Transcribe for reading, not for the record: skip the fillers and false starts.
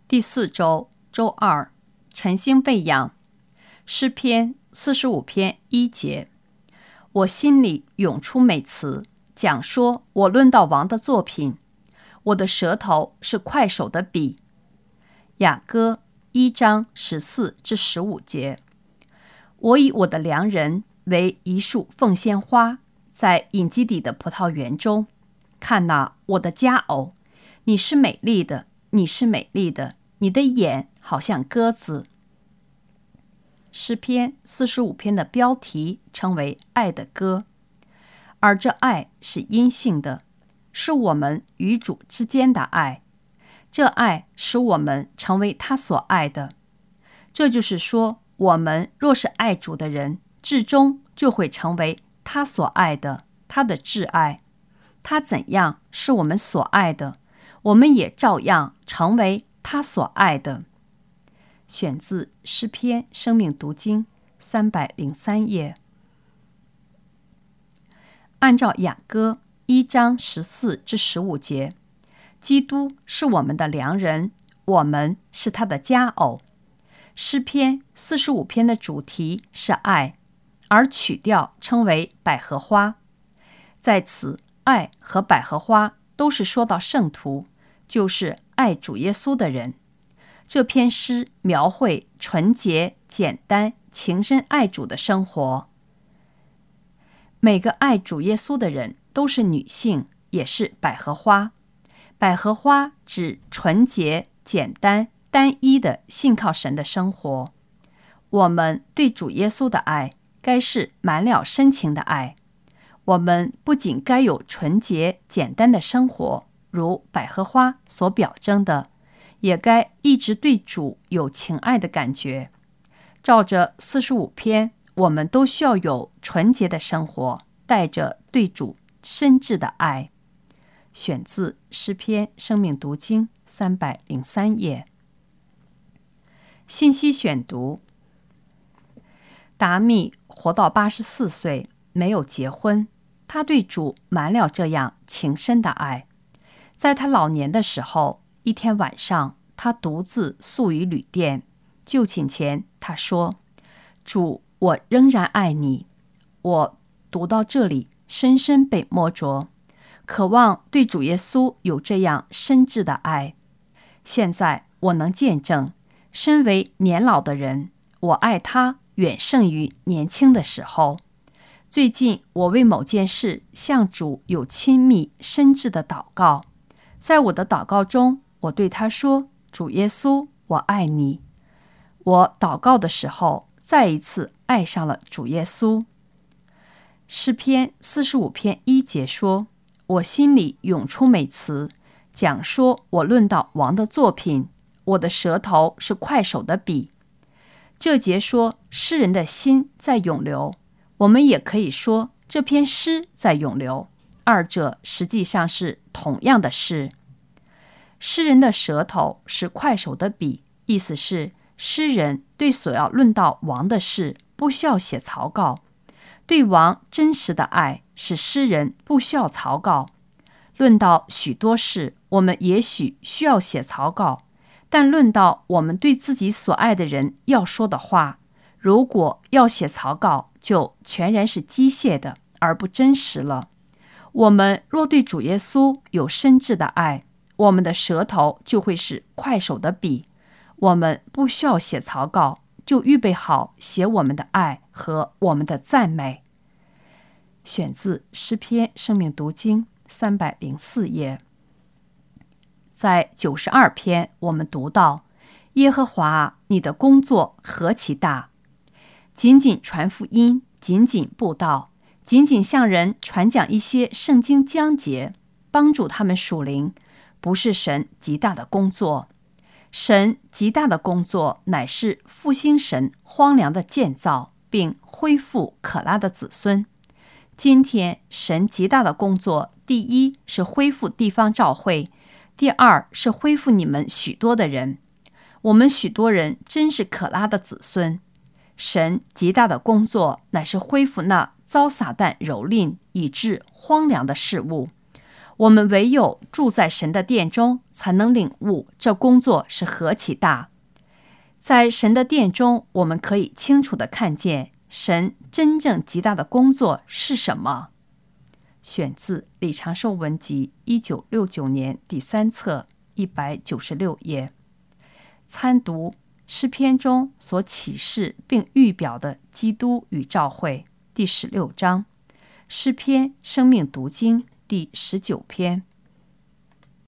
第4周周二，晨星喂养。诗篇45篇1节，我心里涌出美词，讲说我论到王的作品。我的舌头是快手的笔。雅歌1章14至15节，我以我的良人为一束凤仙花，在隐基底的葡萄园中。看哪，我的佳偶，你是美丽的，你是美丽的，你的眼好像鸽子。诗篇45篇的标题称为爱的歌，而这爱是阴性的，是我们与主之间的爱。这爱使我们成为他所爱的。这就是说，我们若是爱主的人，至终就会成为他所爱的，他的挚爱。他怎样是我们所爱的，我们也照样成为他所爱的。选自诗篇生命读经303页。按照雅歌1章14至15节，基督是我们的良人，我们是他的佳偶。诗篇45篇的主题是爱，而曲调称为百合花。在此，爱和百合花都是说到圣徒，就是爱主耶稣的人。这篇诗描绘纯洁、简单、情深爱主的生活。每个爱主耶稣的人都是女性，也是百合花。百合花指纯洁、简单、单一的信靠神的生活。我们对主耶稣的爱，该是满了深情的爱。我们不仅该有纯洁、简单的生活，如百合花所表征的，也该一直对主有情爱的感觉。照着45篇，我们都需要有纯洁的生活，带着对主深挚的爱。选自诗篇生命读经303页。信息选读：达密活到84岁，没有结婚，他对主满了这样情深的爱。在他老年的时候，一天晚上，他独自宿于旅店。就寝前，他说：主，我仍然爱你。我读到这里，深深被摸着，渴望对主耶稣有这样深挚的爱。现在我能见证，身为年老的人，我爱他远胜于年轻的时候。最近我为某件事向主有亲密深挚的祷告，在我的祷告中，我对他说：主耶稣，我爱你。我祷告的时候，再一次爱上了主耶稣。诗篇45篇1节说：我心里涌出美词，讲说我论到王的作品。我的舌头是快手的笔。这节说诗人的心在涌流，我们也可以说这篇诗在涌流，二者实际上是同样的事。诗人的舌头是快手的笔，意思是诗人对所要论到王的事不需要写草稿。对王真实的爱使诗人不需要草稿。论到许多事，我们也许需要写草稿，但论到我们对自己所爱的人要说的话，如果要写草稿，就全然是机械的，而不真实了。我们若对主耶稣有深挚的爱，我们的舌头就会是快手的笔。我们不需要写草稿，就预备好写我们的爱和我们的赞美。选自诗篇生命读经304页。在92篇，我们读到：耶和华，你的工作何其大！仅仅传福音，仅仅布道，仅仅向人传讲一些圣经讲节，帮助他们属灵，不是神极大的工作。神极大的工作乃是复兴神荒凉的建造，并恢复可拉的子孙。今天神极大的工作，第一是恢复地方教会，第二是恢复你们许多的人。我们许多人真是可拉的子孙。神极大的工作乃是恢复那遭撒旦蹂躏以致荒凉的事物。 我们唯有住在神的殿中，才能领悟这工作是何其大。在神的殿中，我们可以清楚地看见神真正极大的工作是什么。选自李长寿文集1969年第3册196页。参读诗篇中所启示并预表的基督与教会第16章，诗篇生命读经第19篇。